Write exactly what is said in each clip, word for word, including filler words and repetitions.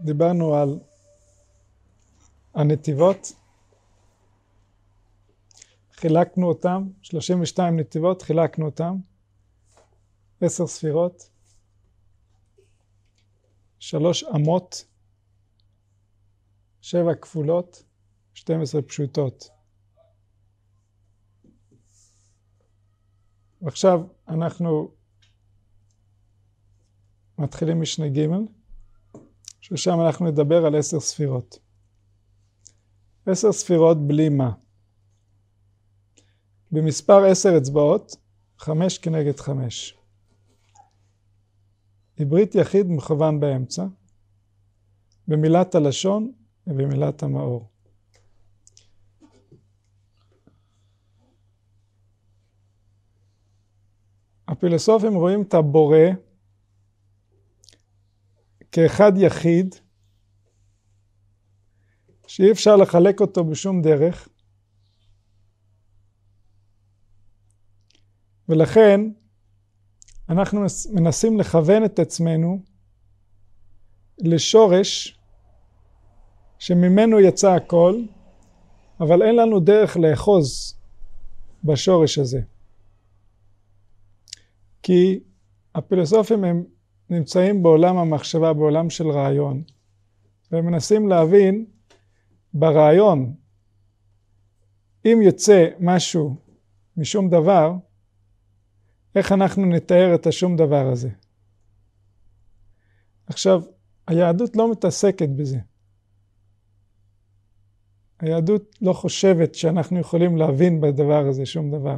דיברנו על הנתיבות, חילקנו אותם, שלושים ושתיים נתיבות, חילקנו אותם, עשר ספירות, שלוש אמות, שבע כפולות, שתים עשרה פשוטות. ועכשיו אנחנו מתחילים משנה ג' ששם אנחנו נדבר על עשר ספירות. עשר ספירות בלי מה. במספר עשר אצבעות, חמש כנגד חמש. עברית יחיד מכוון באמצע, במילת הלשון ובמילת המאור. הפילוסופים רואים את הבורא כאחד יחיד, שאי אפשר לחלק אותו בשום דרך, ולכן אנחנו מנסים לכוון את עצמנו לשורש שממנו יצא הכל, אבל אין לנו דרך לאחוז בשורש הזה. כי הפילוסופים הם נמצאים בעולם המחשבה, בעולם של רעיון, והם מנסים להבין ברעיון, אם יוצא משהו משום דבר, איך אנחנו נתאר את השום דבר הזה. עכשיו, היהדות לא מתעסקת בזה. היהדות לא חושבת שאנחנו יכולים להבין בדבר הזה שום דבר.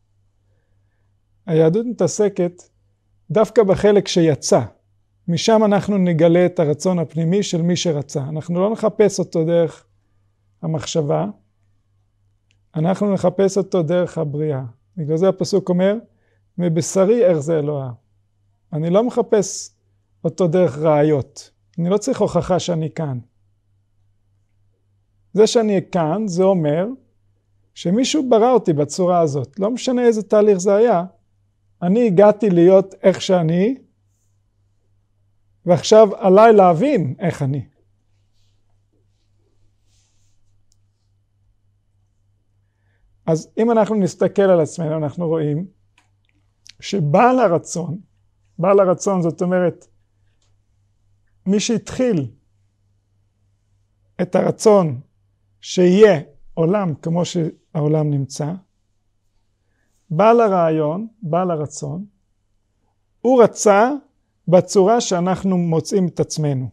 היהדות מתעסקת דווקא בחלק שיצא. משם אנחנו נגלה את הרצון הפנימי של מי שרצה. אנחנו לא נחפש אותו דרך המחשבה, אנחנו נחפש אותו דרך הבריאה. בגלל זה הפסוק אומר, מבשרי ארזה אלוה. אני לא מחפש אותו דרך ראיות. אני לא צריך הוכחה שאני כאן. זה שאני כאן, זה אומר שמישהו ברא אותי בצורה הזאת. לא משנה איזה תהליך זה היה. אני הגעתי להיות איך שאני, ועכשיו עליי להבין איך אני. אז אם אנחנו נסתכל על עצמנו, אנחנו רואים שבעל הרצון, בעל הרצון זאת אומרת, מי שהתחיל את הרצון שיהיה עולם כמו שהעולם נמצא, בעל הרעיון, בעל הרצון, הוא רצה בצורה שאנחנו מוצאים את עצמנו.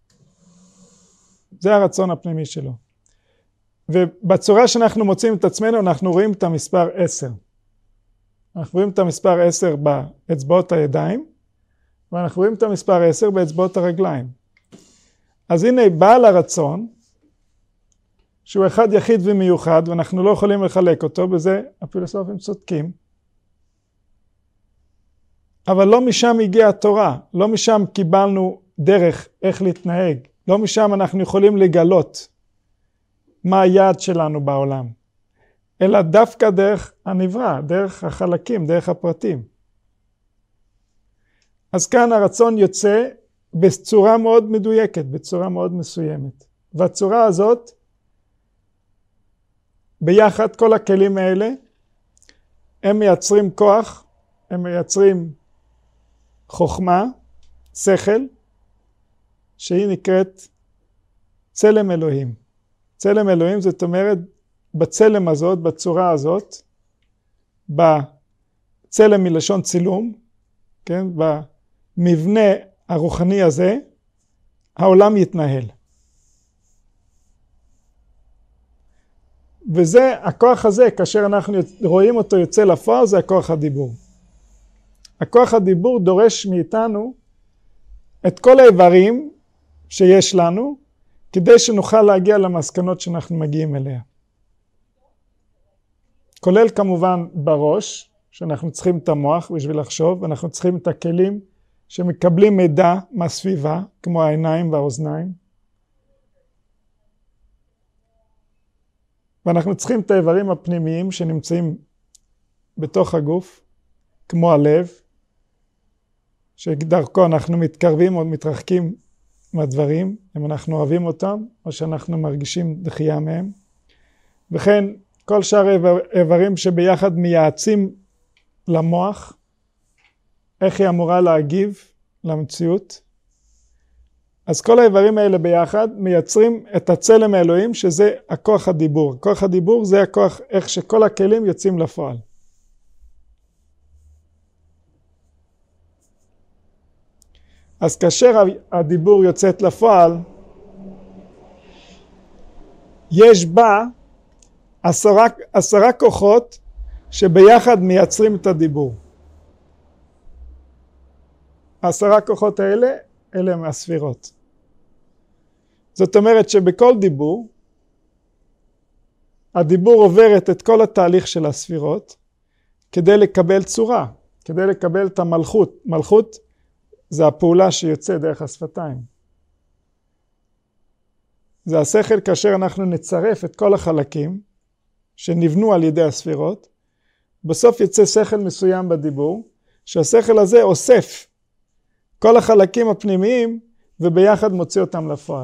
זה הרצון הפנימי שלו. ובצורה שאנחנו מוצאים את עצמנו, אנחנו רואים את המספר עשר. אנחנו רואים את המספר עשר באצבעות הידיים, ואנחנו רואים את המספר עשר באצבעות הרגליים. אז הנה בעל הרצון, שהוא אחד יחיד ומיוחד, ואנחנו לא יכולים לחלק אותו, בזה הפילוסופים צודקים. אבל לא משם הגיעה התורה, לא משם קיבלנו דרך איך להתנהג, לא משם אנחנו יכולים לגלות מה היעד שלנו בעולם, אלא דווקא דרך הנברא, דרך החלקים, דרך הפרטים. אז כאן הרצון יוצא בצורה מאוד מדויקת, בצורה מאוד מסוימת. והצורה הזאת, ביחד כל הכלים האלה, הם מייצרים כוח, הם מייצרים חוכמה, שכל, שהיא נקראת צלם אלוהים. צלם אלוהים זאת אומרת, בצלם הזאת, בצורה הזאת, בצלם מלשון צילום, כן, במבנה הרוחני הזה, העולם יתנהל. וזה, הכוח הזה, כאשר אנחנו רואים אותו יוצא לפועל, זה הכוח הדיבור. הכוח הדיבור דורש מאיתנו את כל האיברים שיש לנו, כדי שנוכל להגיע למסקנות שאנחנו מגיעים אליה. כולל כמובן בראש, שאנחנו צריכים את המוח בשביל לחשוב, ואנחנו צריכים את הכלים שמקבלים מידע מהסביבה, כמו העיניים והאוזניים. ואנחנו צריכים את האיברים הפנימיים שנמצאים בתוך הגוף, כמו הלב, שדרכו אנחנו מתקרבים או מתרחקים מהדברים, אם אנחנו אוהבים אותם או שאנחנו מרגישים דחייה מהם. וכן כל שאר האיברים שביחד מייעצים למוח איך היא אמורה להגיב למציאות. אז כל האיברים האלה ביחד מייצרים את הצלם האלוהים, שזה הכוח הדיבור. כוח הדיבור זה הכוח איך שכל הכלים יוצאים לפועל. אז כאשר הדיבור יוצאת לפועל, יש בה עשרה, עשרה כוחות שביחד מייצרים את הדיבור. העשרה כוחות האלה, אלה הם הספירות. זאת אומרת שבכל דיבור, הדיבור עוברת את כל התהליך של הספירות, כדי לקבל צורה, כדי לקבל את המלכות. מלכות זה הפעולה שיוצא דרך השפתיים. זה השכל כאשר אנחנו נצרף את כל החלקים, שנבנו על ידי הספירות, בסוף יצא שכל מסוים בדיבור, שהשכל הזה אוסף כל החלקים הפנימיים, וביחד מוציא אותם לפועל.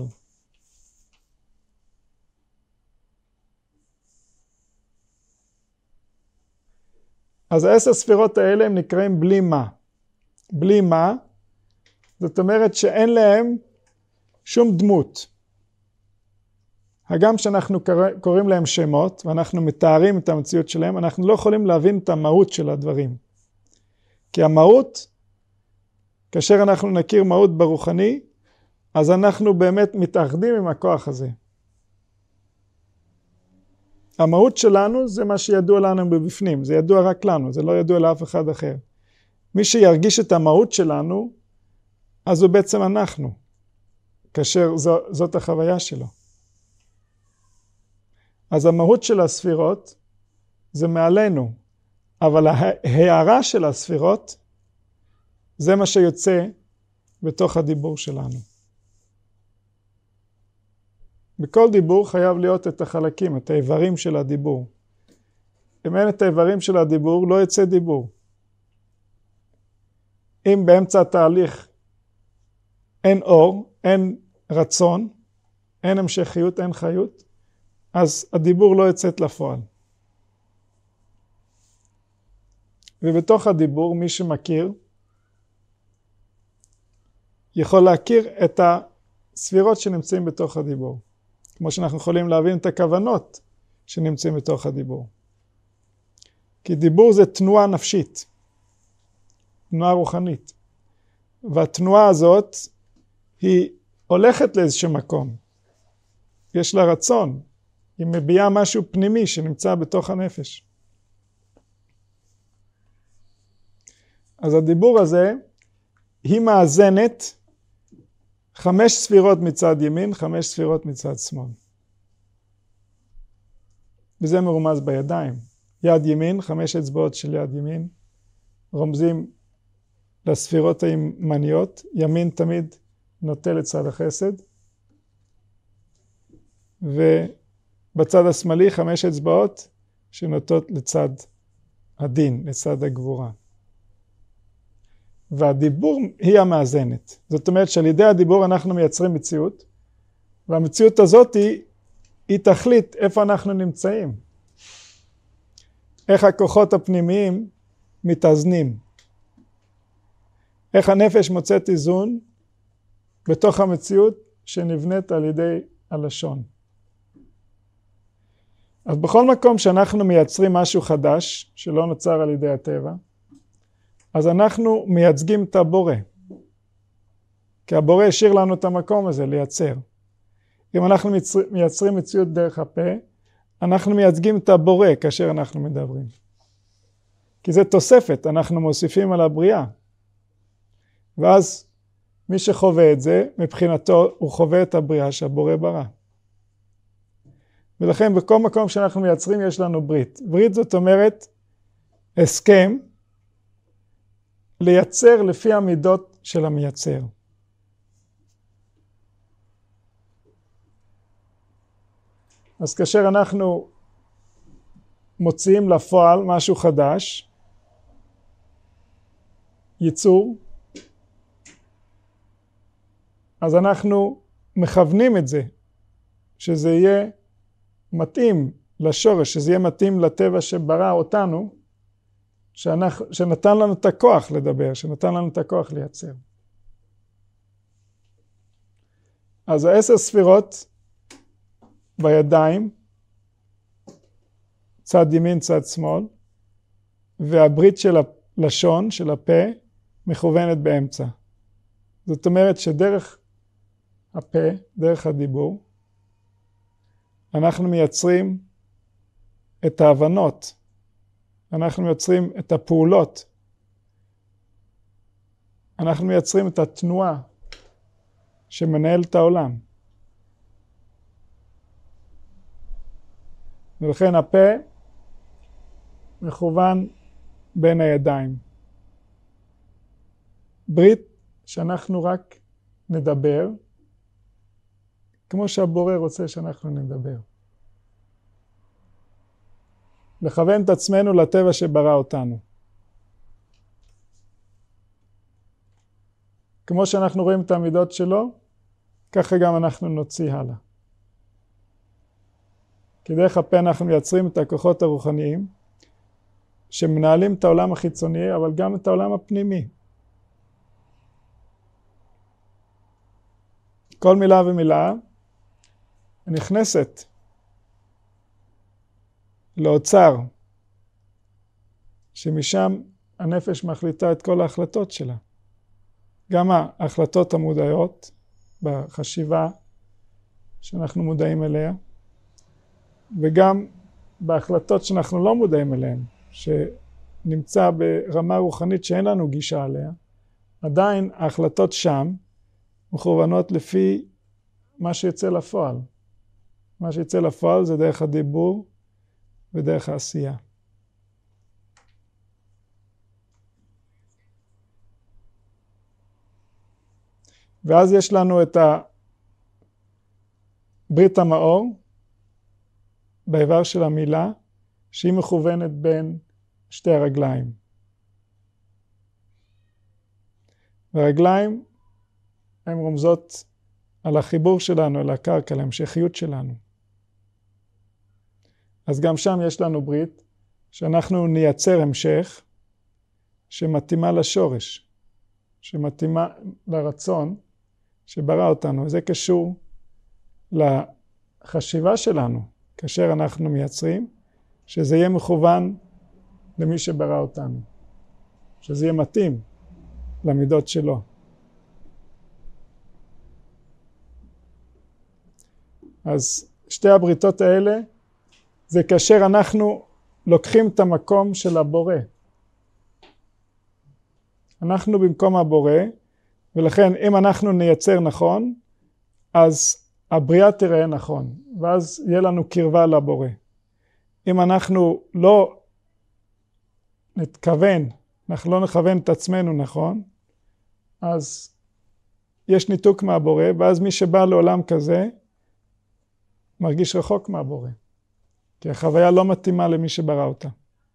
אז העשר ספירות האלה הם נקראים בלי מה. בלי מה, זאת אומרת שאין להם שום דמות. הגם שאנחנו קוראים להם שמות, ואנחנו מתארים את המציאות שלהם, אנחנו לא יכולים להבין את המהות של הדברים. כי המהות, כאשר אנחנו נכיר מהות ברוחני, אז אנחנו באמת מתאחדים עם הכוח הזה. המהות שלנו זה מה שידוע לנו בבפנים, זה ידוע רק לנו, זה לא ידוע לאף אחד אחר. מי שירגיש את המהות שלנו, אז הוא בעצם אנחנו, כאשר זו, זאת החוויה שלו. אז המהות של הספירות זה מעלינו, אבל ההערה של הספירות זה מה שיוצא בתוך הדיבור שלנו. בכל דיבור חייב להיות את החלקים, את האיברים של הדיבור. אם אין את האיברים של הדיבור, לא יצא דיבור. אם באמצע התהליך אין אור, אין רצון, אין המשכיות, אין חיות, אז הדיבור לא יצאת לפועל. ובתוך הדיבור, מי שמכיר, יכול להכיר את הספירות שנמצאים בתוך הדיבור. כמו שאנחנו יכולים להבין את הכוונות שנמצאים בתוך הדיבור. כי דיבור זה תנועה נפשית, תנועה רוחנית. והתנועה הזאת היא הולכת לאיזשהו מקום. יש לה רצון, היא מביעה משהו פנימי שנמצא בתוך הנפש. אז הדיבור הזה, היא מאזנת חמש ספירות מצד ימין, חמש ספירות מצד שמאל. וזה מרומז בידיים. יד ימין, חמש אצבעות של יד ימין, רומזים לספירות הימניות. ימין תמיד נוטה לצד החסד. ובצד השמאלי חמש אצבעות שנוטות לצד הדין, לצד הגבורה. והדיבור היא המאזנת. זאת אומרת שעל ידי הדיבור אנחנו מייצרים מציאות, והמציאות הזאת היא, היא תחליט איפה אנחנו נמצאים. איך הכוחות הפנימיים מתאזנים. איך הנפש מוצאת איזון בתוך המציאות שנבנית על ידי הלשון. אז בכל מקום שאנחנו מייצרים משהו חדש, שלא נוצר על ידי הטבע, אז אנחנו מייצגים את הבורא. כי הבורא השאיר לנו את המקום הזה לייצר. אם אנחנו מייצרים מציאות דרך הפה, אנחנו מייצגים את הבורא כאשר אנחנו מדברים. כי זה תוספת, אנחנו מוסיפים על הבריאה. ואז מי שחווה את זה, מבחינתו הוא חווה את הבריאה שהבורא ברא. ולכן בכל מקום שאנחנו מייצרים יש לנו ברית. ברית זאת אומרת הסכם, לייצר לפי המידות של המייצר. אז כאשר אנחנו מוציאים לפועל משהו חדש, ייצור, אז אנחנו מכוונים את זה, שזה יהיה מתאים לשורש, שזה יהיה מתאים לטבע שברא אותנו, שאנחנו, שנתן לנו את הכוח לדבר, שנתן לנו את הכוח לייצר. אז העשר ספירות בידיים, צד ימין, צד שמאל, והברית של הלשון, של הפה, מכוונת באמצע. זאת אומרת שדרך הפה, דרך הדיבור, אנחנו מייצרים את ההבנות, אנחנו מייצרים את הפעולות, אנחנו מייצרים את התנועה שמנהל את העולם. ולכן הפה מכוון בין הידיים. ברית שאנחנו רק נדבר, כמו שהבורא רוצה שאנחנו נדבר. לכוון את עצמנו לטבע שברא אותנו. כמו שאנחנו רואים את המידות שלו, ככה גם אנחנו נוציא הלאה. כי דרך הפה אנחנו מייצרים את הכוחות הרוחניים, שמנהלים את העולם החיצוני, אבל גם את העולם הפנימי. כל מילה ומילה נכנסת לאוצר, שמשם הנפש מחליטה את כל ההחלטות שלה. גם ההחלטות המודעות בחשיבה שאנחנו מודעים אליה, וגם בהחלטות שאנחנו לא מודעים אליהן, שנמצא ברמה רוחנית שאין לנו גישה עליה, עדיין ההחלטות שם מכוונות לפי מה שיצא לפועל. מה שיצא לפועל זה דרך הדיבור ודרך העשייה. ואז יש לנו את ברית המאור, באיבר של המילה, שהיא מכוונת בין שתי הרגליים. והרגליים הן רומזות על החיבור שלנו, על הקרקע, על ההמשכיות שלנו. אז גם שם יש לנו ברית, שאנחנו נייצר המשך, שמתאימה לשורש, שמתאימה לרצון שברא אותנו. זה קשור לחשיבה שלנו, כאשר אנחנו מייצרים, שזה יהיה מכוון למי שברא אותנו. שזה יהיה מתאים למידות שלו. אז שתי הבריתות האלה, זה כאשר אנחנו לוקחים את המקום של הבורא. אנחנו במקום הבורא, ולכן אם אנחנו נייצר נכון, אז הבריאה תראה נכון, ואז יהיה לנו קרבה לבורא. אם אנחנו לא נתכוון, אנחנו לא נכוון את עצמנו נכון, אז יש ניתוק מהבורא, ואז מי שבא לעולם כזה, מרגיש רחוק מהבורא. כי החוויה לא מתאימה למי שברא אותה.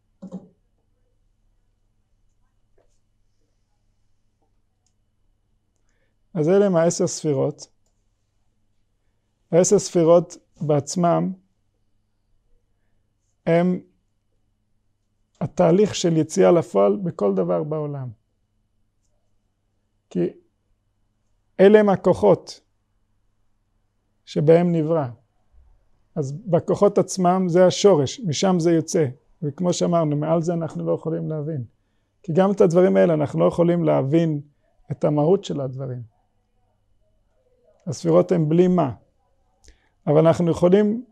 אז אלה הם העשר ספירות. העשר ספירות בעצמם הם התהליך של יציאה לפועל בכל דבר בעולם. כי אלה הם הכוחות שבהם נברא. אז בכוחות עצמם זה השורש, משם זה יוצא. וכמו שאמרנו, מעל זה אנחנו לא יכולים להבין. כי גם את הדברים האלה אנחנו לא יכולים להבין את המהות של הדברים. הספירות הן בלי מה. אבל אנחנו יכולים,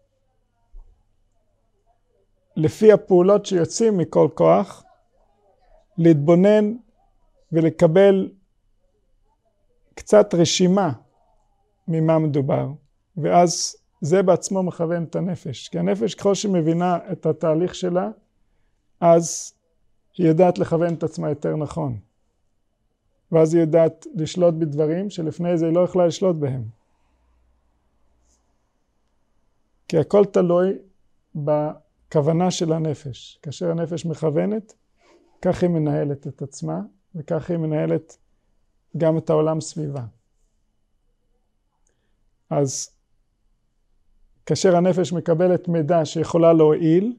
לפי הפעולות שיוצאים מכל כוח, להתבונן ולקבל קצת רשימה ממה מדובר. ואז זה בעצמו מכוון את הנפש. כי הנפש ככל שמבינה את התהליך שלה, אז היא יודעת לכוון את עצמה יותר נכון. ואז היא יודעת לשלוט בדברים שלפני זה היא לא יכלה לשלוט בהם. כי הכל תלוי בכוונה של הנפש. כאשר הנפש מכוונת, כך היא מנהלת את עצמה, וכך היא מנהלת גם את העולם סביבה. אז כאשר הנפש מקבלת מידע שיכולה להועיל,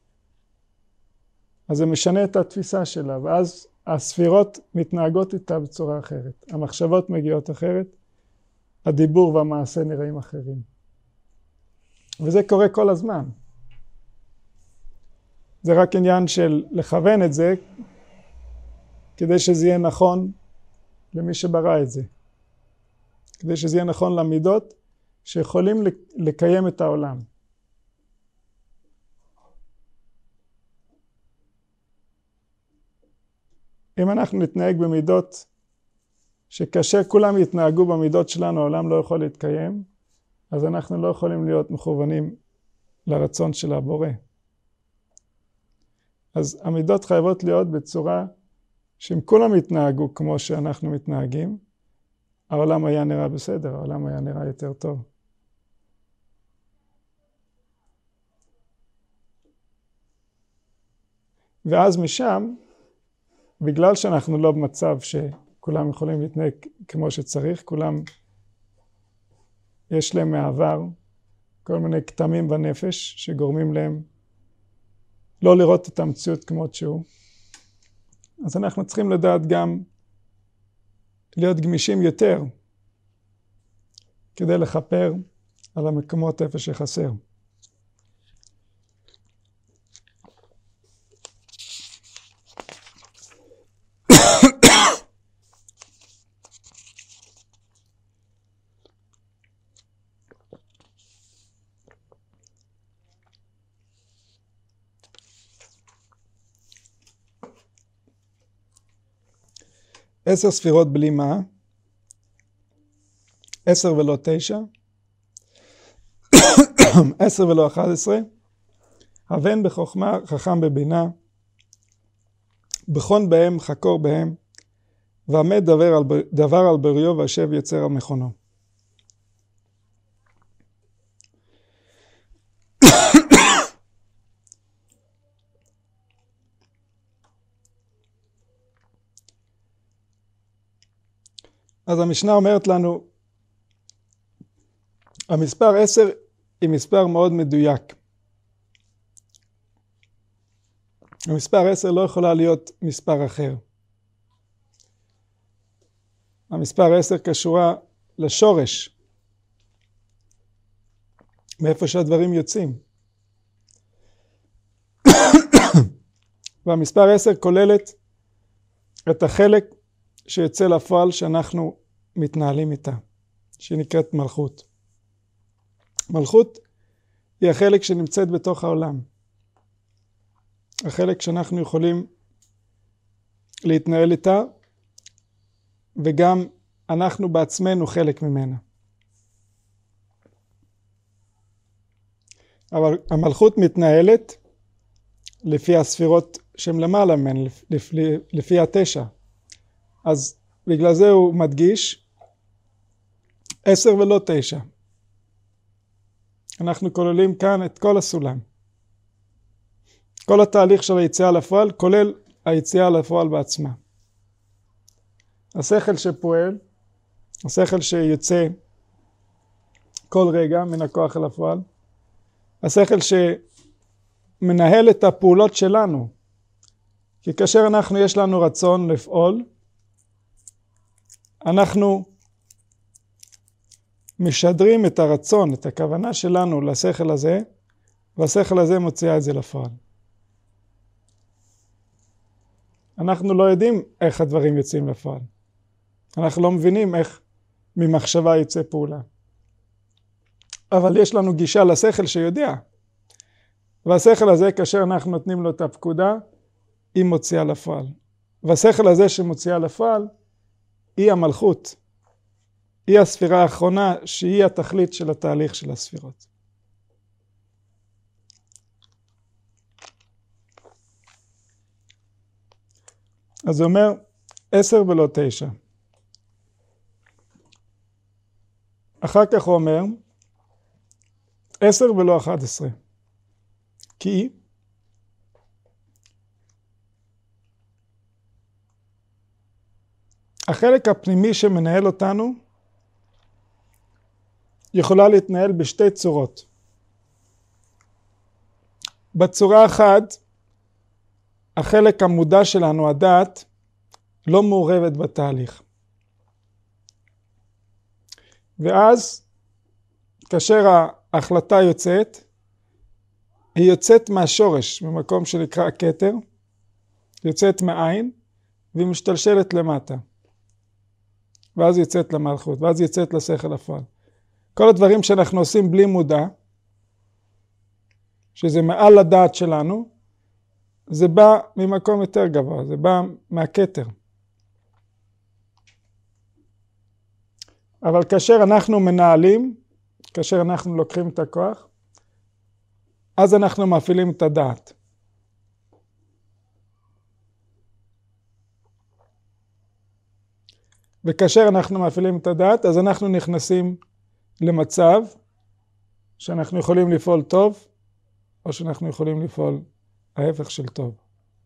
אז זה משנה את התפיסה שלה, ואז הספירות מתנהגות איתה בצורה אחרת. המחשבות מגיעות אחרת, הדיבור והמעשה נראים אחרים. וזה קורה כל הזמן. זה רק עניין של לכוון את זה, כדי שזה יהיה נכון למי שברא את זה. כדי שזה יהיה נכון למידות שיכולים לקיים את העולם. אם אנחנו נתנהג במידות שכאשר כולם יתנהגו במידות שלנו, העולם לא יכול להתקיים, אז אנחנו לא יכולים להיות מכוונים לרצון של הבורא. אז המידות חייבות להיות בצורה שאם כולם יתנהגו כמו שאנחנו מתנהגים, העולם היה נראה בסדר, העולם היה נראה יותר טוב. ואז משם, בגלל שאנחנו לא במצב שכולם יכולים להתנהג כמו שצריך, כולם יש להם מעבר, כל מיני כתמים בנפש שגורמים להם לא לראות את המציאות כמות שהוא. אז אנחנו צריכים לדעת גם להיות גמישים יותר, כדי לחפר על המקומות איפה שחסר. עשר ספירות בלי מה, עשר ולא תשע, עשר ולא אחת עשרה, הבן בחוכמה, חכם בבינה, בכון בהם, חקור בהם, ועמד דבר על, דבר על בריאו והשב יצר על מכונו. אז המשנה אומרת לנו, המספר עשר היא מספר מאוד מדויק. המספר עשר לא יכולה להיות מספר אחר. המספר עשר קשורה לשורש, מאיפה שהדברים יוצאים. והמספר עשר כוללת את החלק שיוצא לפועל שאנחנו מתנהלים איתה, שנקראת מלכות. מלכות היא החלק שנמצאת בתוך העולם. החלק שאנחנו יכולים להתנהל איתה, וגם אנחנו בעצמנו חלק ממנה. אבל המלכות מתנהלת לפי הספירות שהן למעלה ממנה, לפי, לפי התשע. אז בגלל זה הוא מדגיש עשר ולא תשע. אנחנו כוללים כאן את כל הסולם. כל התהליך של היציאה לפועל כולל היציאה לפועל בעצמה. השכל שפועל, השכל שיוצא כל רגע מן הכוח אל הפועל, השכל שמנהל את הפעולות שלנו. כי כאשר אנחנו יש לנו רצון לפעול, אנחנו משדרים את הרצון, את הכוונה שלנו לשכל הזה, והשכל הזה מוציאה את זה לפועל. אנחנו לא יודעים איך הדברים יוצאים לפועל. אנחנו לא מבינים איך ממחשבה יוצא פעולה. אבל יש לנו גישה לשכל שיודע. והשכל הזה, כאשר אנחנו נותנים לו את הפקודה, היא מוציאה לפועל. והשכל הזה שמוציאה לפועל, היא המלכות. היא הספירה האחרונה שהיא התכלית של התהליך של הספירות. אז הוא אומר עשר ולא תשע. אחר כך הוא אומר עשר ולא אחת עשרה. כי החלק הפנימי שמנהל אותנו יכולה להתנהל בשתי צורות. בצורה אחת, החלק המודע שלנו, הדעת, לא מעורבת בתהליך. ואז, כאשר ההחלטה יוצאת, היא יוצאת מהשורש, במקום שנקרא כתר, יוצאת מהעין, והיא משתלשלת למטה. ואז יוצאת למלכות, ואז יוצאת לשכל הפועל. כל הדברים שאנחנו עושים בלי מודע, שזה מעל הדעת שלנו, זה בא ממקום יותר גבוה, זה בא מהכתר. אבל כאשר אנחנו מנהלים, כאשר אנחנו לוקחים את הכוח, אז אנחנו מפעילים את הדעת. וכאשר אנחנו מפעילים את הדעת, אז אנחנו נכנסים למצב שאנחנו יכולים לפעול טוב, או שאנחנו יכולים לפעול ההפך של טוב.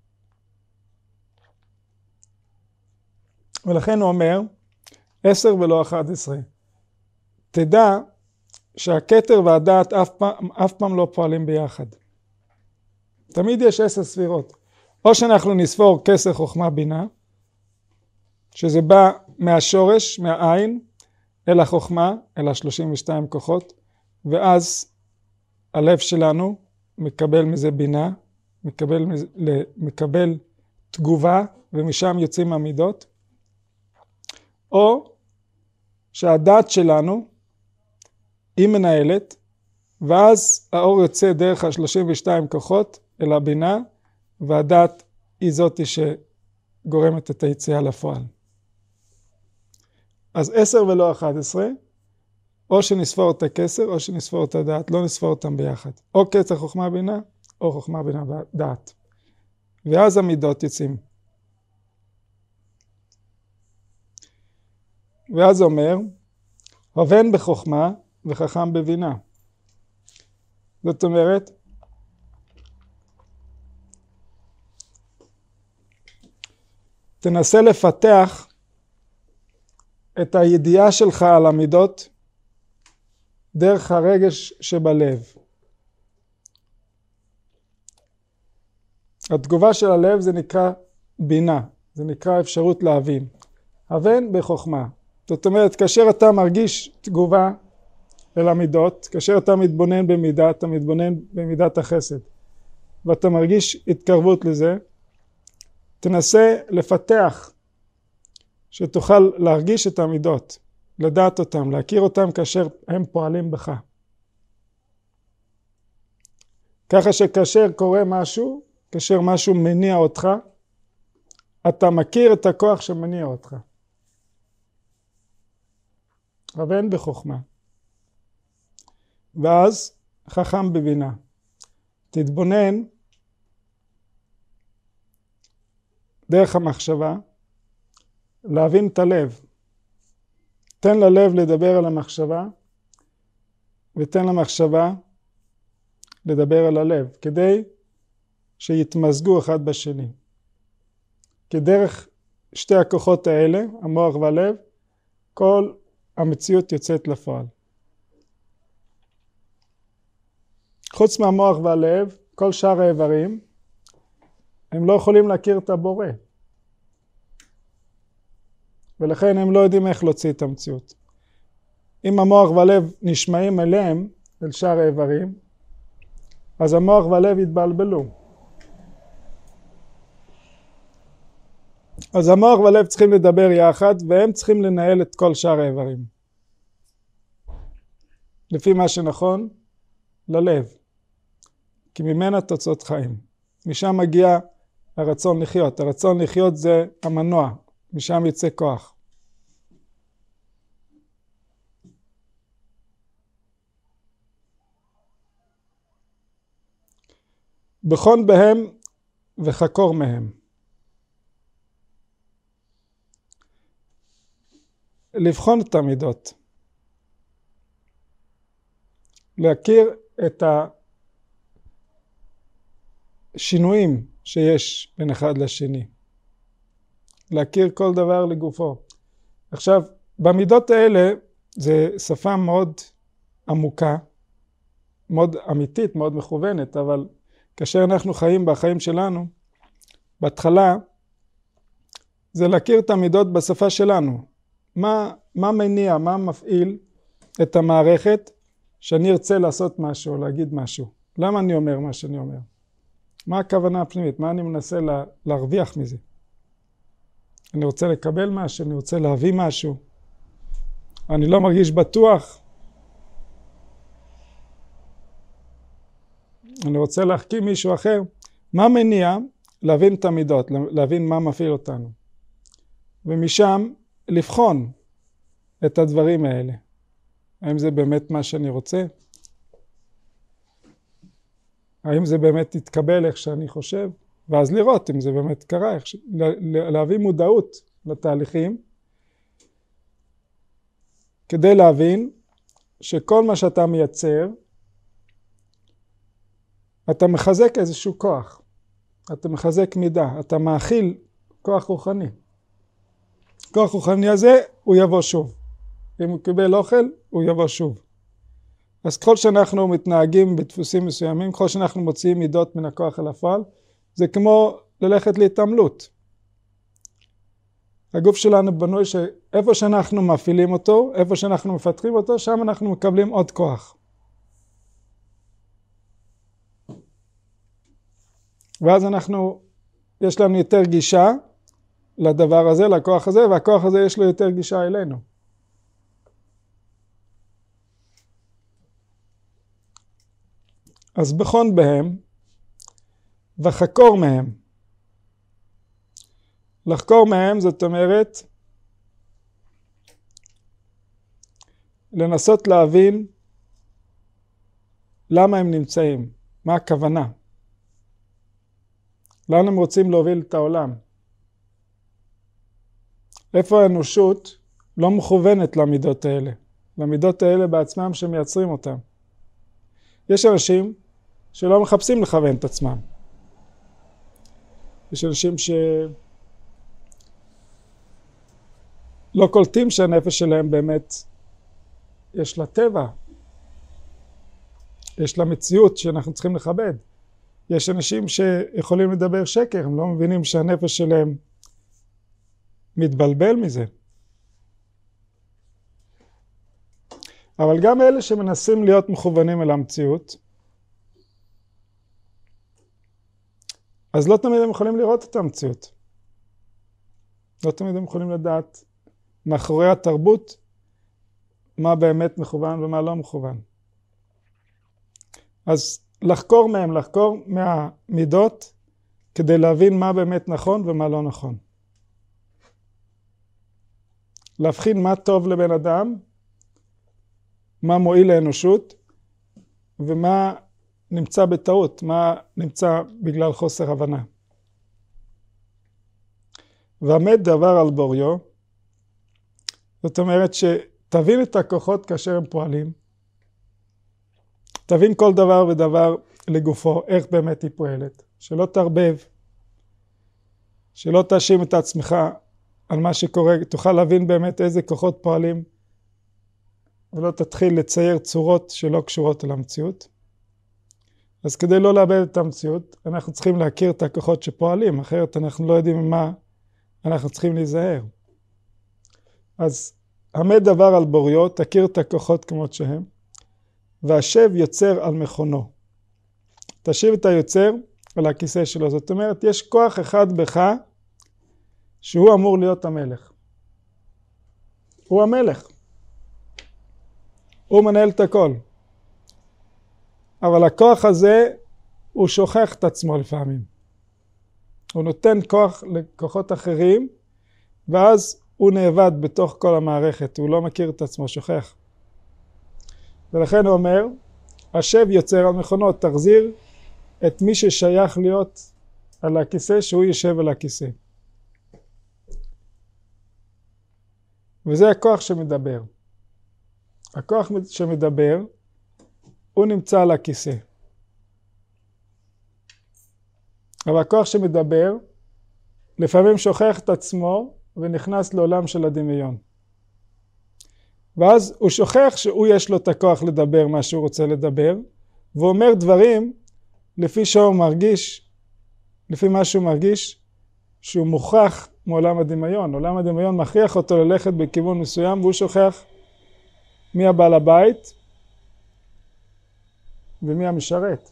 ולכן הוא אומר, עשר ולא אחד עשרה. תדע שהכתר והדעת אף פעם, אף פעם לא פועלים ביחד. תמיד יש עשר ספירות. או שאנחנו נספור כסר חוכמה בינה, שזה בא מהשורש, מהעין, אל החוכמה, אל ה-שלושים ושתיים כוחות, ואז הלב שלנו מקבל מזה בינה, מקבל, מזה, מקבל תגובה, ומשם יוצאים המידות. או שהדעת שלנו היא מנהלת, ואז האור יוצא דרך ה-שלושים ושתיים כוחות אל הבינה, והדעת היא זאת שגורמת את היציאה לפועל. אז עשר ולא אחד עשרה, או שנספור את הכסר, או שנספור את הדעת, לא נספור אותם ביחד. או כסר חוכמה בינה, או חוכמה בינה דעת. ואז המידות יוצאים. ואז אומר, הובן בחוכמה וחכם בבינה. זאת אומרת, תנסה לפתח את הידיעה שלך על המידות דרך הרגש שבלב. התגובה של הלב זה נקרא בינה, זה נקרא אפשרות להבין. הבן בחוכמה. זאת אומרת, כאשר אתה מרגיש תגובה אל המידות, כאשר אתה מתבונן במידה, אתה מתבונן במידת החסד, ואתה מרגיש התקרבות לזה, תנסה לפתח שתוכל להרגיש את המידות, לדעת אותם, להכיר אותם כאשר הם פועלים בך. ככה שכאשר קורה משהו, כאשר משהו מניע אותך, אתה מכיר את הכוח שמניע אותך. הבן בחוכמה. ואז חכם בבינה. תתבונן דרך המחשבה, להבין את הלב. תן ללב לדבר על המחשבה, ותן למחשבה לדבר על הלב, כדי שיתמזגו אחד בשני. כדרך שתי הכוחות האלה, המוח והלב, כל המציאות יוצאת לפועל. חוץ מהמוח והלב, כל שאר האיברים, הם לא יכולים להכיר את הבורא. ולכן הם לא יודעים איך להוציא את המציאות. אם המוח והלב נשמעים אליהם, אל שאר האיברים, אז המוח והלב יתבלבלו. אז המוח והלב צריכים לדבר יחד, והם צריכים לנהל את כל שאר האיברים. לפי מה שנכון, ללב. כי ממנה תוצאות חיים. משם מגיע הרצון לחיות. הרצון לחיות זה המנוע. משם יצא כוח. בכון בהם וחקור מהם. לבחון את המידות. להכיר את השינויים שיש בין אחד לשני. להכיר כל דבר לגופו. עכשיו, במידות האלה, זה שפה מאוד עמוקה, מאוד אמיתית, מאוד מכוונת, אבל כאשר אנחנו חיים בחיים שלנו, בהתחלה זה להכיר את המידות בשפה שלנו. מה, מה מניע, מה מפעיל את המערכת שאני ארצה לעשות משהו, להגיד משהו. למה אני אומר מה שאני אומר? מה הכוונה הפנימית? מה אני מנסה לה, להרוויח מזה? אני רוצה לקבל משהו, אני רוצה להביא משהו. אני לא מרגיש בטוח. אני רוצה להחכים מישהו אחר. מה מניע? להבין את המידות, להבין מה מפעיל אותנו. ומשם לבחון את הדברים האלה. האם זה באמת מה שאני רוצה? האם זה באמת יתקבל איך שאני חושב? ואז לראות אם זה באמת קרה, איך ש... להביא מודעות לתהליכים, כדי להבין שכל מה שאתה מייצר, אתה מחזק איזשהו כוח, אתה מחזק מידה, אתה מאכיל כוח רוחני. כוח רוחני הזה הוא יבוא שוב. אם הוא קיבל אוכל, הוא יבוא שוב. אז ככל שאנחנו מתנהגים בדפוסים מסוימים, ככל שאנחנו מוציאים מידות מן הכוח אל הפועל, זה כמו ללכת להתעמלות. הגוף שלנו בנוי שאיפה שאנחנו מפעילים אותו, איפה שאנחנו מפתחים אותו, שם אנחנו מקבלים עוד כוח. ואז אנחנו, יש לנו יותר גישה לדבר הזה, לכוח הזה, והכוח הזה יש לו יותר גישה אלינו. אז בחון בהם, וחקור מהם. לחקור מהם זאת אומרת, לנסות להבין למה הם נמצאים, מה הכוונה. לאן הם רוצים להוביל את העולם. איפה האנושות לא מכוונת למידות האלה, למידות האלה בעצמם שמייצרים אותם. יש אנשים שלא מחפשים לכוון את עצמם. יש אנשים שלא קולטים שהנפש שלהם באמת יש לה טבע, יש לה מציאות שאנחנו צריכים לכבד. יש אנשים שיכולים לדבר שקר, הם לא מבינים שהנפש שלהם מתבלבל מזה. אבל גם אלה שמנסים להיות מכוונים אל המציאות, אז לא תמיד הם יכולים לראות את המציאות. לא תמיד הם יכולים לדעת מאחורי התרבות מה באמת מכוון ומה לא מכוון. אז לחקור מהם, לחקור מהמידות, כדי להבין מה באמת נכון ומה לא נכון. להבחין מה טוב לבן אדם, מה מועיל לאנושות, ומה נמצא בטעות, מה נמצא בגלל חוסר הבנה. ועמד דבר על בוריו, זאת אומרת שתבין את הכוחות כאשר הם פועלים, תבין כל דבר ודבר לגופו, איך באמת היא פועלת, שלא תרבב, שלא תאשים את עצמך על מה שקורה, תוכל להבין באמת איזה כוחות פועלים, ולא תתחיל לצייר צורות שלא קשורות אל המציאות. אז כדי לא לאבד את המציאות, אנחנו צריכים להכיר את הכוחות שפועלים, אחרת אנחנו לא יודעים מה אנחנו צריכים להיזהר. אז עמד דבר על בוריו, תכיר את הכוחות כמות שהם, והשב יוצר על מכונו. תשיב את היוצר על הכיסא שלו. זאת אומרת, יש כוח אחד בך שהוא אמור להיות המלך. הוא המלך. הוא מנהל את הכל. אבל הכוח הזה, הוא שוכח את עצמו לפעמים. הוא נותן כוח לכוחות אחרים, ואז הוא נאבד בתוך כל המערכת. הוא לא מכיר את עצמו, שוכח. ולכן הוא אומר, השב יוצר על מכונות, תחזיר את מי ששייך להיות על הכיסא, שהוא יושב על הכיסא. וזה הכוח שמדבר. הכוח שמדבר, הוא נמצא על הכיסא. אבל הכוח שמדבר, לפעמים שוכח את עצמו ונכנס לעולם של הדמיון. ואז הוא שוכח שהוא יש לו את הכוח לדבר מה שהוא רוצה לדבר, והוא אומר דברים לפי שהוא מרגיש, לפי מה שהוא מרגיש, שהוא מוכרח מעולם הדמיון. עולם הדמיון מכריח אותו ללכת בכיוון מסוים, והוא שוכח מי הבעל הבית ומי המשרת.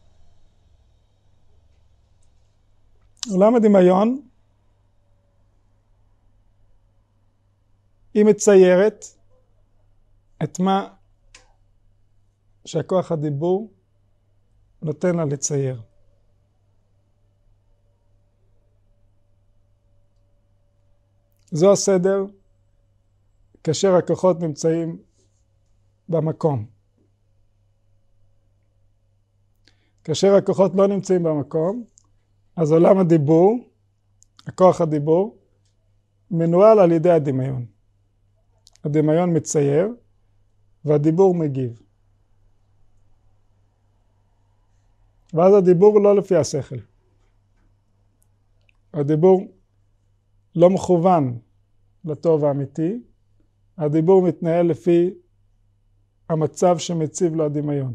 עולם הדמיון היא מציירת את מה שהכוח הדיבור נותן לה לצייר. זו הסדר כאשר הכוחות נמצאים במקום. כאשר הכוחות לא נמצאים במקום, אז עולם הדיבור, הכוח הדיבור, מנוהל על ידי הדמיון. הדמיון מצייר והדיבור מגיב. ואז הדיבור לא לפי השכל. הדיבור לא מכוון לטוב האמיתי, הדיבור מתנהל לפי המצב שמציב לו הדמיון.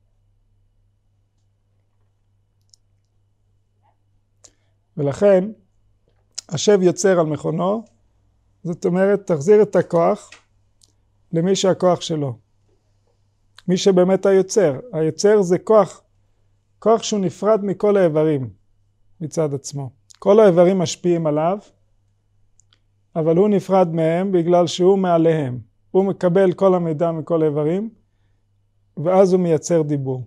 ולכן, השב יוצר על מכונו, זאת אומרת, תחזיר את הכוח למי שהכוח שלו. מי שבאמת היוצר. היוצר זה כוח, כוח שהוא נפרד מכל האיברים מצד עצמו. כל האיברים משפיעים עליו, אבל הוא נפרד מהם בגלל שהוא מעליהם. הוא מקבל כל המידע מכל האיברים, ואז הוא מייצר דיבור.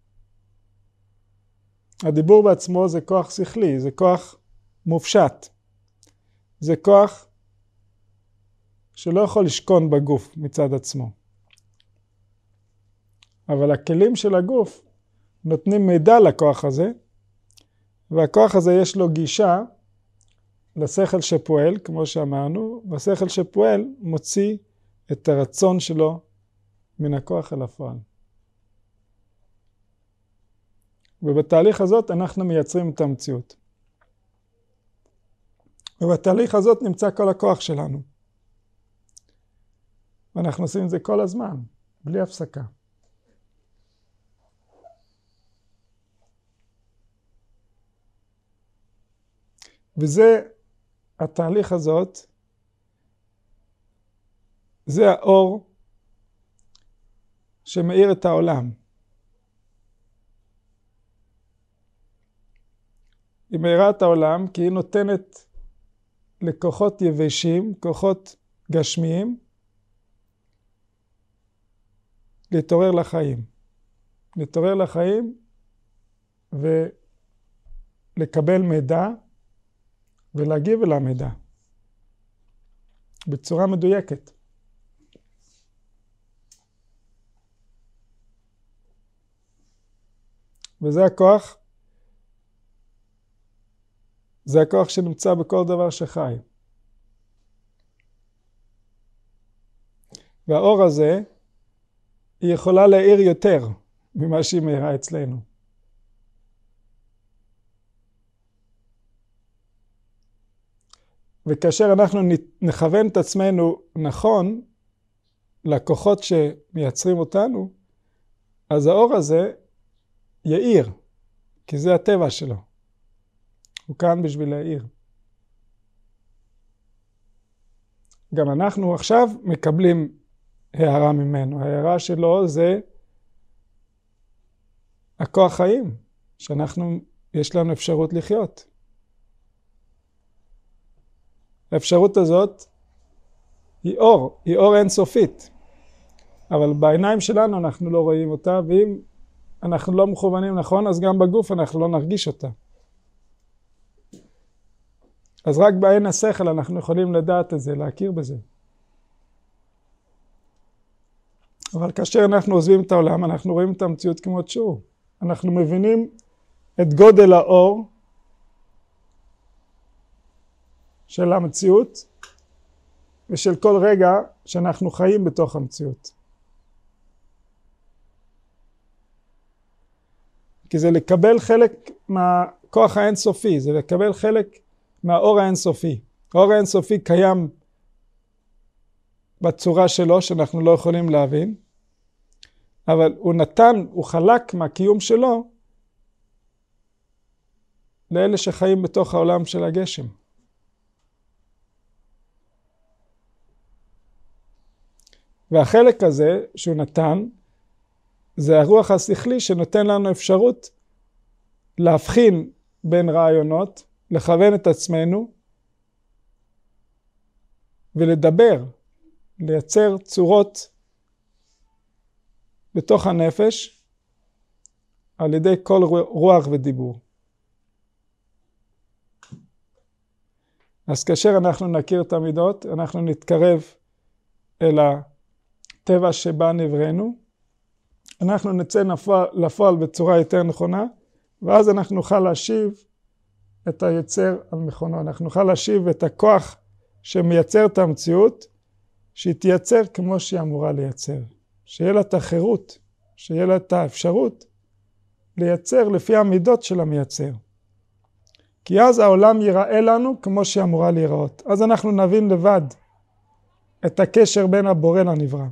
הדיבור בעצמו זה כוח שכלי, זה כוח מופשט. זה כוח שלא יכול לשכון בגוף מצד עצמו. אבל הכלים של הגוף נותנים מידע לכוח הזה, והכוח הזה יש לו גישה לשכל שפועל, כמו שאמרנו, והשכל שפועל מוציא את הרצון שלו מן הכוח אל הפועל. ובתהליך הזאת אנחנו מייצרים את המציאות. ובתהליך הזאת נמצא כל הכוח שלנו. ואנחנו עושים את זה כל הזמן, בלי הפסקה. וזה, התהליך הזאת, זה האור שמאיר את העולם. היא מאירה את העולם כי היא נותנת לכוחות יבשים, כוחות גשמיים, להתעורר לחיים. להתעורר לחיים ולקבל מידע ולהגיב אל המידע בצורה מדויקת. וזה הכוח, זה הכוח שנמצא בכל דבר שחי. והאור הזה, היא יכולה להאיר יותר ממה שהיא מאירה אצלנו. וכאשר אנחנו נכוון את עצמנו נכון לכוחות שמייצרים אותנו, אז האור הזה יאיר, כי זה הטבע שלו. הוא כאן בשביל להאיר. גם אנחנו עכשיו מקבלים הערה ממנו. ההערה שלו זה הכוח חיים, שאנחנו, יש לנו אפשרות לחיות. האפשרות הזאת היא אור, היא אור אינסופית. אבל בעיניים שלנו אנחנו לא רואים אותה, ואם אנחנו לא מכוונים נכון, אז גם בגוף אנחנו לא נרגיש אותה. אז רק בעין השכל אנחנו יכולים לדעת את זה, להכיר בזה. אבל כאשר אנחנו עוזבים את העולם, אנחנו רואים את המציאות כמות שהוא. אנחנו מבינים את גודל האור של המציאות, ושל כל רגע שאנחנו חיים בתוך המציאות. כי זה לקבל חלק מהכוח האינסופי, זה לקבל חלק מהאור האינסופי. האור האינסופי קיים בצורה שלו שאנחנו לא יכולים להבין, אבל הוא נתן, הוא חלק מהקיום שלו לאלה שחיים בתוך העולם של הגשם. והחלק הזה שהוא נתן, זה הרוח השכלי שנותן לנו אפשרות להבחין בין רעיונות, לכוון את עצמנו ולדבר, לייצר צורות בתוך הנפש על ידי כל רוח ודיבור. אז כאשר אנחנו נכיר את המידות, אנחנו נתקרב אל הטבע שבה נבראנו, אנחנו נצא לפועל בצורה יותר נכונה, ואז אנחנו נוכל להשיב את היצר על מכונו. אנחנו נוכל להשיב את הכוח שמייצר את המציאות, שהיא תייצר כמו שהיא אמורה לייצר. שיהיה לה את החירות, שיהיה לה את האפשרות לייצר לפי המידות של המייצר. כי אז העולם ייראה לנו כמו שהיא אמורה להיראות. אז אנחנו נבין לבד את הקשר בין הבורא לנברא.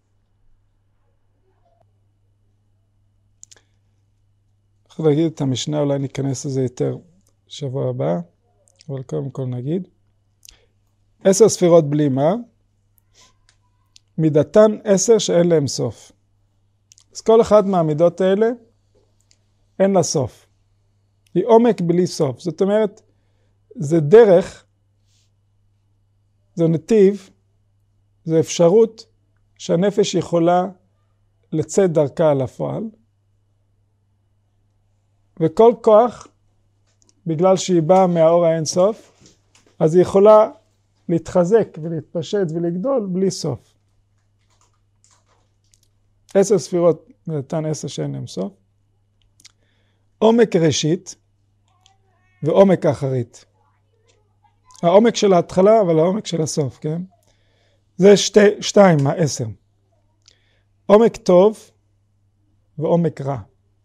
אנחנו נגיד את המשנה, אולי ניכנס לזה יותר שבוע הבא, אבל קודם כל נגיד. עשר ספירות בלי מה? מידתן עשר שאין להם סוף. אז כל אחד מהמידות האלה אין לה סוף. היא עומק בלי סוף. זאת אומרת, זה דרך, זה נתיב, זה אפשרות שהנפש יכולה לצאת דרכה על הפועל. וכל כוח, בגלל שהיא באה מהאור האינסוף, אז היא יכולה להתחזק ולהתפשט ולגדול בלי סוף. עשר ספירות נתן עשר שאין להם סוף. עומק ראשית ועומק אחרית. העומק של ההתחלה אבל העומק של הסוף, כן? זה שתי, שתיים מהעשר. עומק טוב ועומק רע.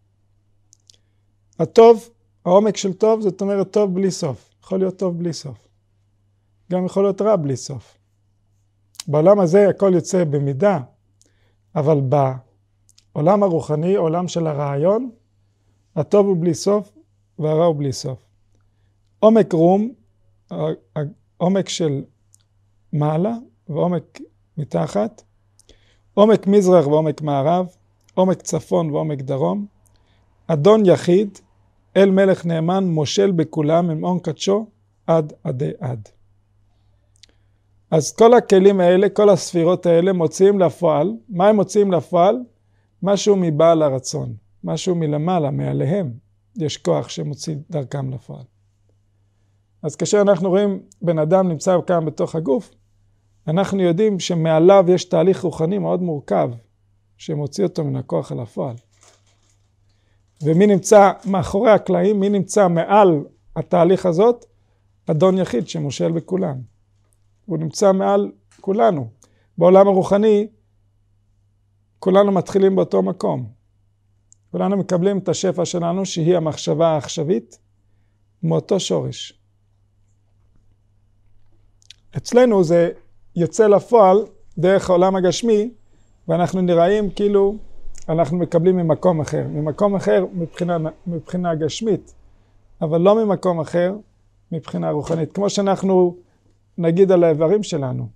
הטוב, העומק של טוב, זאת אומרת טוב בלי סוף. יכול להיות טוב בלי סוף. גם יכול להיות רע בלי סוף. בעולם הזה הכל יוצא במידה, אבל בעולם הרוחני, עולם של הרעיון, הטוב הוא בלי סוף והרע הוא בלי סוף. עומק רום, עומק של מעלה ועומק מתחת, עומק מזרח ועומק מערב, עומק צפון ועומק דרום, אדון יחיד, אל מלך נאמן, מושל בכולם, ממעון קדשו, עד עדי עד. אז כל הכלים האלה, כל הספירות האלה מוציאים לפועל. מה הם מוציאים לפועל? משהו מבעל הרצון, משהו מלמעלה, מעליהם. יש כוח שמוציא דרכם לפועל. אז כאשר אנחנו רואים בן אדם נמצא כאן בתוך הגוף, אנחנו יודעים שמעליו יש תהליך רוחני מאוד מורכב, שמוציא אותו מן הכוח אל הפועל. ומי נמצא מאחורי הקלעים, מי נמצא מעל התהליך הזאת? אדון יחיד שמושל בכולם. הוא נמצא מעל כולנו. בעולם הרוחני, כולנו מתחילים באותו מקום. כולנו מקבלים את השפע שלנו, שהיא המחשבה העכשווית, מאותו שורש. אצלנו זה יוצא לפועל דרך העולם הגשמי, ואנחנו נראים כאילו אנחנו מקבלים ממקום אחר. ממקום אחר מבחינה, מבחינה גשמית, אבל לא ממקום אחר מבחינה רוחנית. כמו שאנחנו נגיד על האיברים שלנו.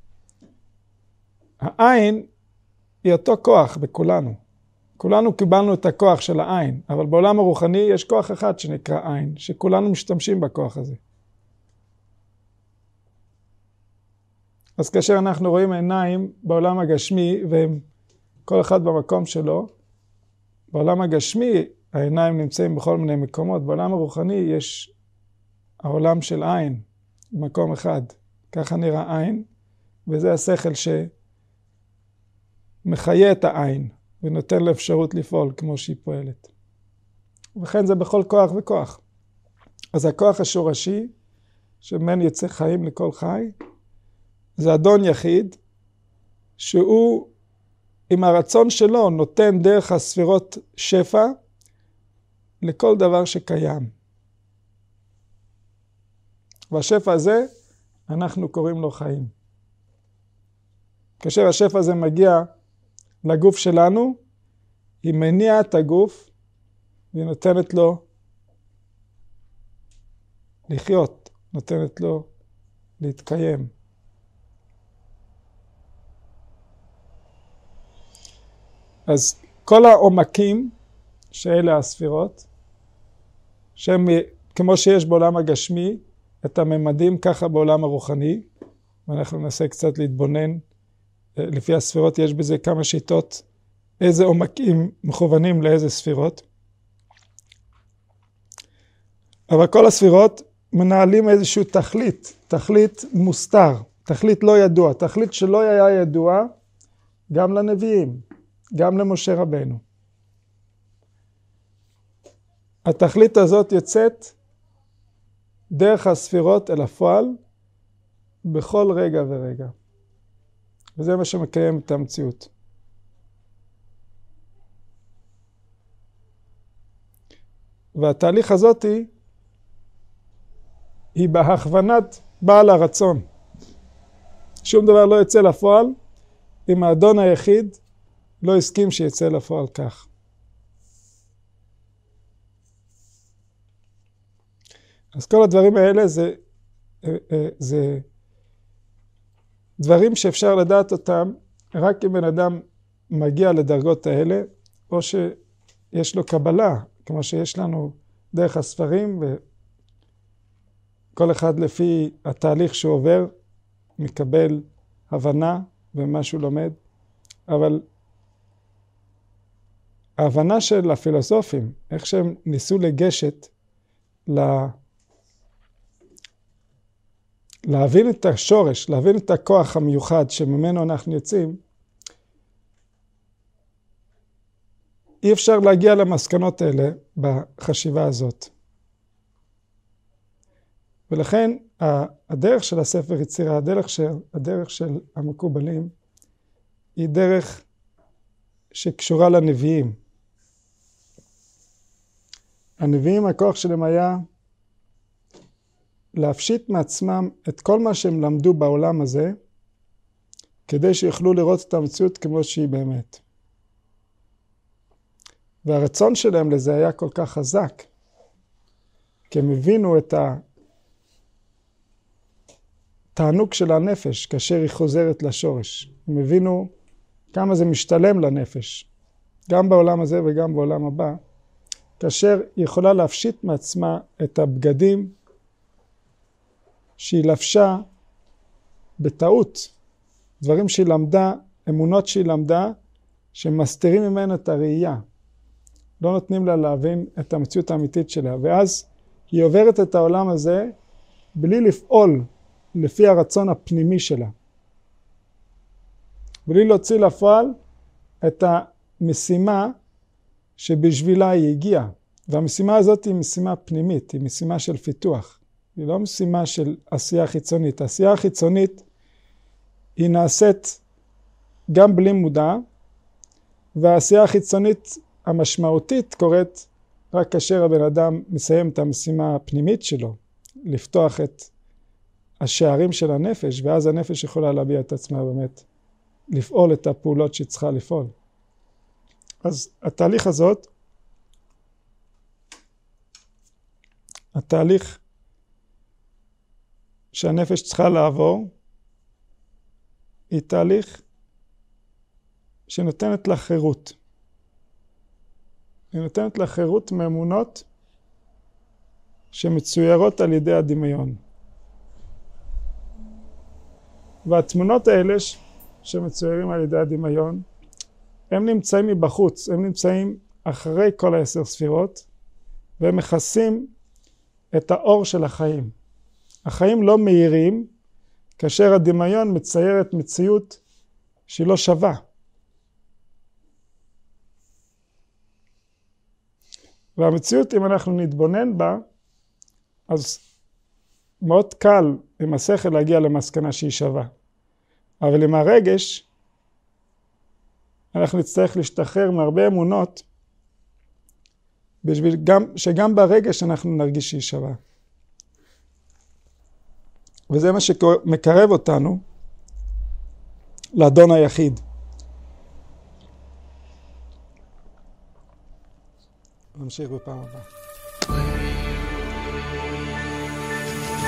העין היא אותו כוח בכולנו. כולנו קיבלנו את הכוח של העין, אבל בעולם הרוחני יש כוח אחד שנקרא עין, שכולנו משתמשים בכוח הזה. אז כאשר אנחנו רואים עיניים בעולם הגשמי, והם כל אחד במקום שלו, בעולם הגשמי העיניים נמצאים בכל מיני מקומות, בעולם הרוחני יש העולם של עין, מקום אחד. ככה נראה עין, וזה השכל שמחיה את העין, ונותן לה אפשרות לפעול כמו שהיא פועלת. וכן זה בכל כוח וכוח. אז הכוח השורשי, שממנו יצא חיים לכל חי, זה אדון יחיד, שהוא עם הרצון שלו נותן דרך הספירות שפע, לכל דבר שקיים. והשפע הזה, אנחנו קוראים לו חיים. כאשר השפע הזה מגיע לגוף שלנו, היא מניעה את הגוף, והיא נותנת לו לחיות, נותנת לו להתקיים. אז כל העומקים שאלה הספירות, שהם כמו שיש בעולם הגשמי, את הממדים ככה בעולם הרוחני, ואנחנו ננסה קצת להתבונן, לפי הספירות יש בזה כמה שיטות, איזה עומקים מכוונים לאיזה ספירות. אבל כל הספירות מנהלים איזשהו תכלית, תכלית מוסתר, תכלית לא ידוע, תכלית שלא היה ידוע גם לנביאים, גם למשה רבנו. התכלית הזאת יוצאת דרך הספירות אל הפועל בכל רגע ורגע. וזה מה שמקיים את המציאות. והתהליך הזאת היא, היא בהכוונת בעל הרצון. שום דבר לא יצא לפועל אם האדון היחיד לא הסכים שיצא לפועל כך. אז כל הדברים האלה זה, זה דברים שאפשר לדעת אותם רק אם בן אדם מגיע לדרגות האלה, או שיש לו קבלה, כמו שיש לנו דרך הספרים, וכל אחד לפי התהליך שהוא עובר מקבל הבנה במה שהוא לומד. אבל ההבנה של הפילוסופים, איך שהם ניסו לגשת ל... להבין את השורש, להבין את הכוח המיוחד שממנו אנחנו יוצאים, אי אפשר להגיע למסקנות האלה בחשיבה הזאת. ולכן הדרך של הספר יצירה, הדרך של, הדרך של המקובלים, היא דרך שקשורה לנביאים. הנביאים, הכוח שלהם היה להפשיט מעצמם את כל מה שהם למדו בעולם הזה, כדי שיוכלו לראות את המציאות כמו שהיא באמת. והרצון שלהם לזה היה כל כך חזק, כי הם הבינו את התענוג של הנפש כאשר היא חוזרת לשורש. הם הבינו כמה זה משתלם לנפש, גם בעולם הזה וגם בעולם הבא, כאשר היא יכולה להפשיט מעצמה את הבגדים שהיא לבשה בטעות, דברים שהיא למדה, אמונות שהיא למדה, שמסתירים ממנה את הראייה. לא נותנים לה להבין את המציאות האמיתית שלה, ואז היא עוברת את העולם הזה בלי לפעול לפי הרצון הפנימי שלה. בלי להוציא לפועל את המשימה שבשבילה היא הגיעה. והמשימה הזאת היא משימה פנימית, היא משימה של פיתוח. היא לא משימה של עשייה חיצונית. העשייה החיצונית היא נעשית גם בלי מודע, והעשייה החיצונית המשמעותית קורית רק כאשר הבן אדם מסיים את המשימה הפנימית שלו, לפתוח את השערים של הנפש, ואז הנפש יכולה להביע את עצמה באמת, לפעול את הפעולות שהיא צריכה לפעול. אז התהליך הזאת, התהליך שהנפש צריכה לעבור, היא תהליך שנותנת לה חירות. היא נותנת לה חירות מאמונות שמצוירות על ידי הדמיון. והתמונות האלה שמצוירים על ידי הדמיון, הם נמצאים מבחוץ, הם נמצאים אחרי כל העשר ספירות, והם מכסים את האור של החיים. החיים לא מהירים, כאשר הדמיון מצייר את מציאות שהיא לא שווה. והמציאות, אם אנחנו נתבונן בה, אז מאוד קל עם השכל להגיע למסקנה שהיא שווה. אבל עם הרגש, אנחנו נצטרך להשתחרר מהרבה אמונות, בשביל גם, שגם ברגש אנחנו נרגיש שהיא שווה. וזה מה שמקרב אותנו לאדון היחיד. נמשיך בפעם הבאה.